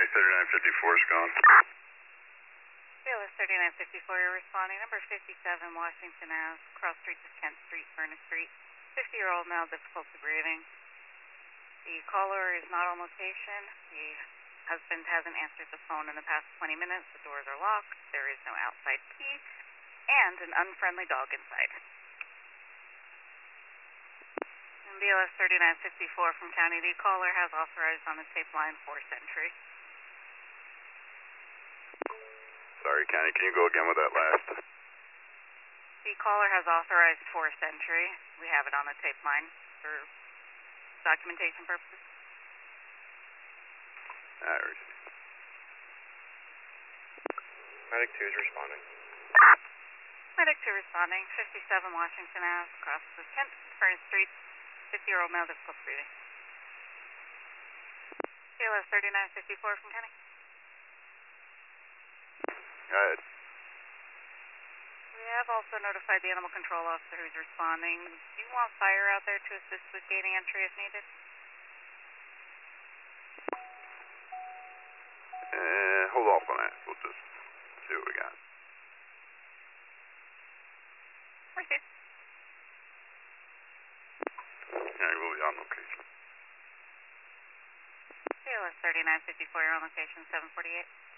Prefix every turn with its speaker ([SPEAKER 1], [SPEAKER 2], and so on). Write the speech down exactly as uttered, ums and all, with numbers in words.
[SPEAKER 1] County thirty-nine fifty-four is gone.
[SPEAKER 2] B L S thirty-nine fifty-four, you're responding. Number fifty-seven, Washington Avenue, cross street to Kent Street, Furnace Street. fifty-year-old male, difficulty breathing. The caller is not on location. The husband hasn't answered the phone in the past twenty minutes. The doors are locked. There is no outside key. And an unfriendly dog inside. And B L S thirty-nine fifty-four from County, the caller has authorized on the tape line for Sentry.
[SPEAKER 1] Sorry, County, can you go again with that last?
[SPEAKER 2] The caller has authorized for Sentry. We have it on the tape line for documentation purposes.
[SPEAKER 1] I received.
[SPEAKER 3] Medic two is responding.
[SPEAKER 2] Medic two responding. fifty-seven Washington Avenue, across the Kent, Furnace Street. fifty-year-old male, difficult breathing. B L S thirty-nine fifty-four from County.
[SPEAKER 1] Go ahead.
[SPEAKER 2] We have also notified the animal control officer who's responding. Do you want fire out there to assist with gaining entry if needed?
[SPEAKER 1] Uh, hold off on that. We'll just see what we got.
[SPEAKER 2] Okay.
[SPEAKER 1] Yeah, we'll be on location.
[SPEAKER 2] B L S thirty-nine fifty-four, you're on location seven forty-eight.